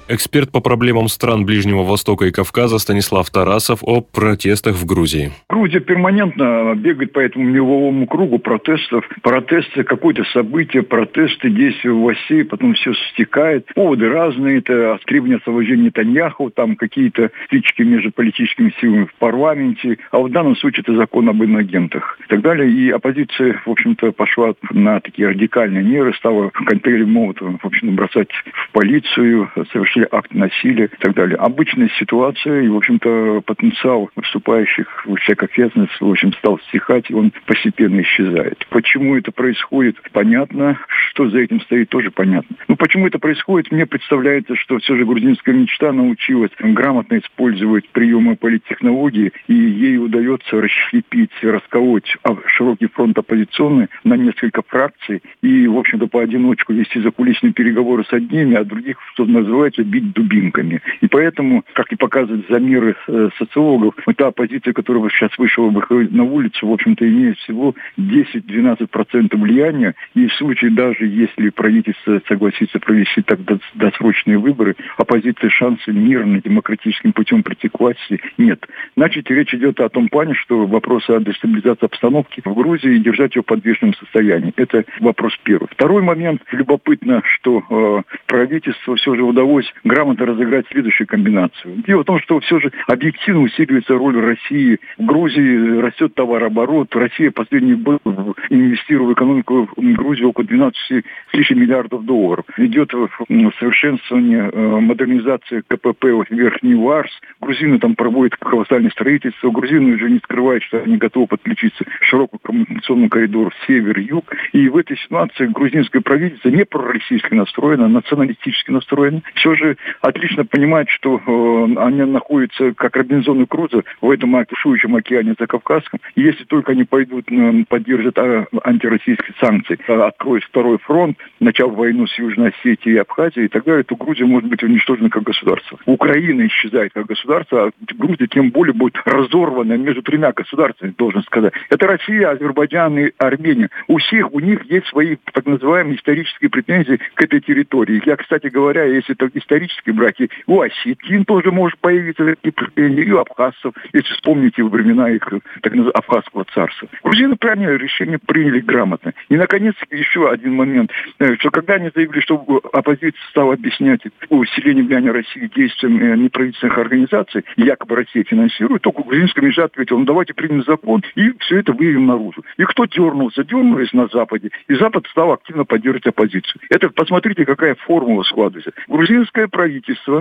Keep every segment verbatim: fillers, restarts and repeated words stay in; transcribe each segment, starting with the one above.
Эксперт по проблемам стран Ближнего Востока и Кавказа Станислав Тарасов о протестах в Грузии. Грузия перманентно бегает по этому меловому кругу протестов. Протесты, какое-то событие, протесты, действия в России, потом все стекает. Поводы разные. Это требования освобождения Нетаньяху, там какие-то стычки между политическими силами в парламенте. А в данном случае это закон об иноагентах и так далее. И оппозиция, в общем-то, пошла на такие радикальные меры, стала коктейли Молотова, в общем, бросать в полицию, совершили акты насилия и так далее. Обычная ситуация, и, в общем-то, потенциал выступающих в всякофетность, в общем, стал стихать, и он постепенно исчезает. Почему это происходит, понятно. Что за этим стоит, тоже понятно. Ну, почему это происходит, мне представляется, что все же грузинская мечта научилась грамотно использовать приемы политтехнологии, и ей удается расщепить, расколоть широкий фронт оппозиционный на несколько фракций, и, в общем-то, поодиночку вести закулисные переговоры с одними, а других, что называется, бить дубинками. И поэтому, как и показывают замеры э, социологов, та оппозиция, которая сейчас вышла выходить на улицу, в общем-то, имеет всего десять-двенадцать процентов влияния, и в случае даже если правительство согласится провести так досрочные выборы, оппозиции шансы мирно, демократическим путем прийти к власти нет. Значит, речь идет о том плане, что вопрос о дестабилизации обстановки в Грузии и держать ее в подвешенном состоянии. Это вопрос первый. Второй момент. Любопытно, что э, правительству все же удалось грамотно разыграть следующую комбинацию. Дело в том, что все же объективно усиливается роль России. В Грузии растет товарооборот. Россия последний год инвестировала в экономику Грузии около двенадцати с лишним миллиардов долларов. Идет совершенствование, модернизация КПП Верхний Варс. Грузины там проводят колоссальное строительство. Грузины уже не скрывают, что они готовы подключиться к широкому коммуникационному коридору север-юг. И в этой ситуации грузинское правительство не пророссийски настроено, а националистически настроено. Все же отлично понимает, что э, они находятся как Робинзон Крузо в этом бушующем океане Закавказском. И если только они пойдут, э, поддержат э, антироссийские санкции, э, откроют второй фронт, начав войну с Южной Осетией и Абхазией и так далее, то Грузия может быть уничтожена как государство. Украина исчезает как государство, а Грузия тем более будет разорвана между тремя государствами, должен сказать. Это Россия, Азербайджан и Армения. У всех у них есть свои так называемые исторические претензии к этой территории. Я, кстати говоря, если это исторические браки, у осетин тоже может появиться такие претензии, и у абхазцев, если вспомните времена их так называемого абхазского царства. Грузины правильное решение приняли грамотно. И, наконец, еще один момент, что когда они заявили, что оппозиция стала объяснять усиление влияния России действием неправительственных организаций, якобы Россия финансирует, только грузинская межа ответила, ну давайте примем закон и все это выявим наружу. И кто дернулся? Дернулись на Западе. И Запад стал активно поддерживать оппозицию. Это, посмотрите, какая формула складывается. Грузинское правительство,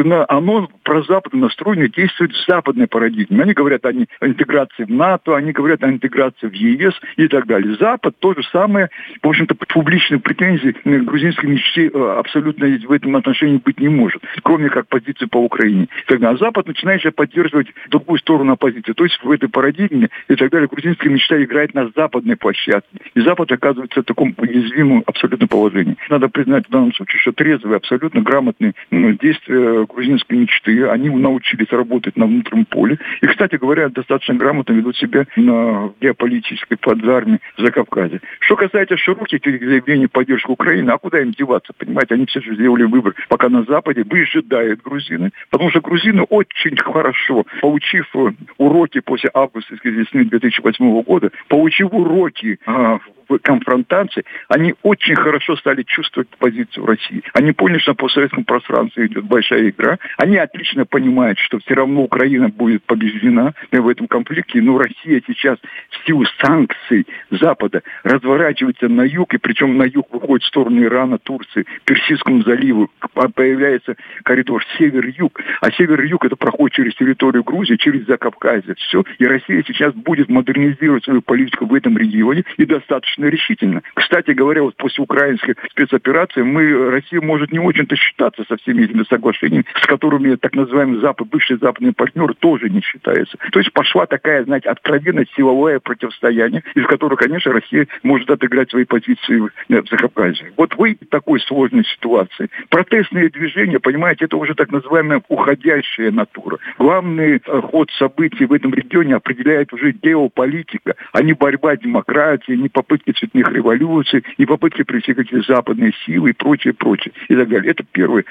оно прозападно настроено, действует в западной парадигме. Они говорят о интеграции в НАТО, они говорят о интеграции в ЕС и так далее. Запад то же самое, в общем-то, публичных претензий к грузинской мечте абсолютно в этом отношении быть не может, кроме как позиции по Украине. Тогда а Запад начинает же поддерживать другую сторону оппозиции. То есть в этой парадигме и так далее грузинская мечта играет на западной площадке. И Запад оказывается в таком уязвимом абсолютно положении. Надо признать в данном случае, что трезвые, абсолютно грамотные ну, действия грузинской мечты, они научились работать на внутреннем поле. И, кстати говоря, достаточно грамотно ведут себя на геополитической плацдарме Закавказья. Что касается широких заявлений в поддержку Украины, а куда им деваться, понимаете? Они все же сделали выбор, пока на Западе выжидают грузины, потому что грузины очень хорошо, получив уроки после августовской весны две тысячи восьмого года, получив уроки а, в конфронтации, они очень хорошо стали чувствовать позицию России. Они поняли, что по советскому пространству идет большая игра. Они отлично понимают, что все равно Украина будет побеждена в этом конфликте. Но Россия сейчас в силу санкций Запада разворачивается на юг, и причем на юг выходит в сторону Ирана, Турции, Персидскому заливу. Появляется коридор север-юг. А север-юг это проходит через территорию Грузии, через Закавказье. Все. И Россия сейчас будет модернизировать свою политику в этом регионе и достаточно решительно. Кстати говоря, вот после украинской спецоперации мы, Россия может не очень-то считаться со всеми этими соглашениями, с которыми так называемый Запад, бывшие западные партнеры тоже не считаются. То есть пошла такая, знаете, откровенно силовое противостояние, из которого, конечно, Россия может отыграть свои позиции в Закавказье. Вот вы в такой сложной ситуации. Протестные движения, понимаете, это уже так называемая уходящая натура. Главный ход событий в этом регионе определяет уже геополитика, а не борьба демократии, не попытки цветных революций, не попытки привести какие-то западные силы и прочее, прочее, и так далее. Это первое.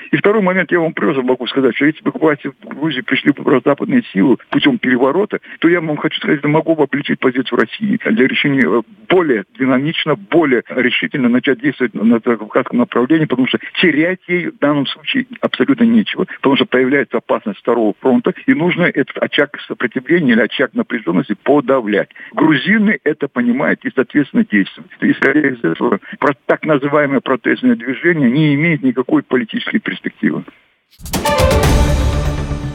И второй момент, я вам просто могу сказать, что если бы к власти в Грузии пришли бы западные силы путем переворота, то я вам хочу сказать, что могу бы облегчить позицию России для решения более динамично, более решительно начать действовать на кавказском направлении, потому что терять ей в данном случае абсолютно нечего, потому что появляется опасность второго фронта, и нужно этот очаг сопротивления или очаг напряженности подавлять. Грузины это понимают и, соответственно, действуют. Исходя из этого, так называемое протестное движение не имеет никакой политической перспективы.